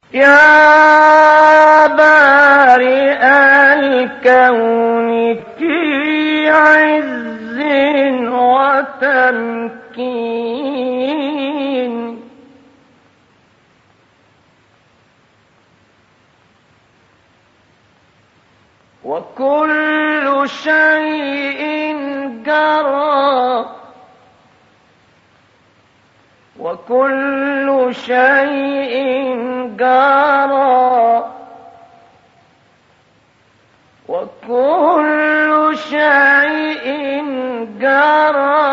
يا بارئ الكون في عز وتمكين، وكل شيء جرى، وكل شيء جرى، وكل شيء جرى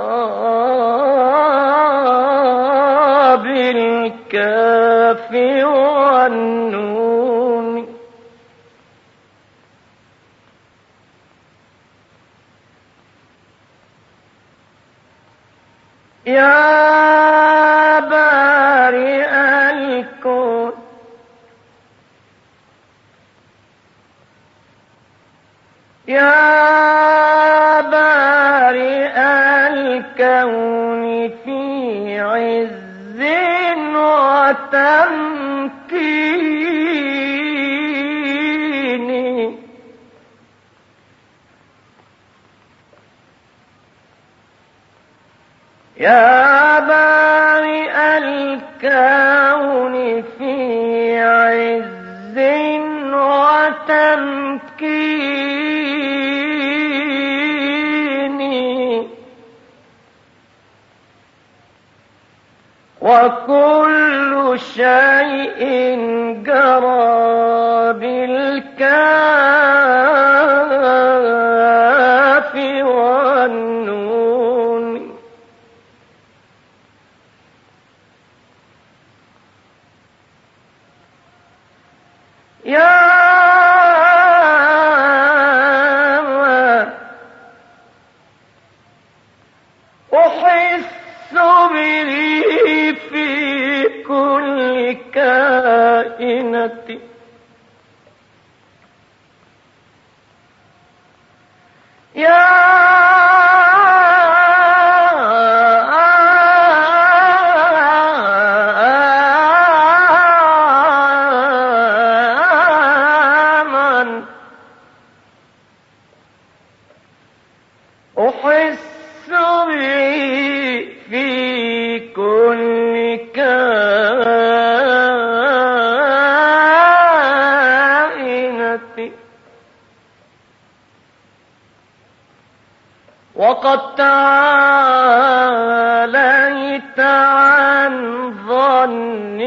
بالكاف والنون. يا بارئ الكون يا بارئ الكون في عز وتمكين، يا بارئ الكون في عز وتمكين، وكل شيء جرى بالكاف والنون. يا أحس به في كل كائنة، يا من أحس به في كل كائنة، وقد تعاليت عن ظن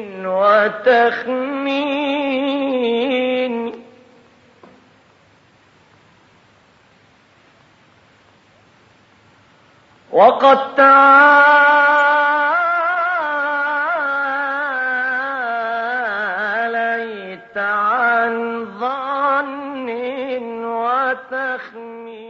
وتخمين، وقد تعاليت عن ظن وتخمين.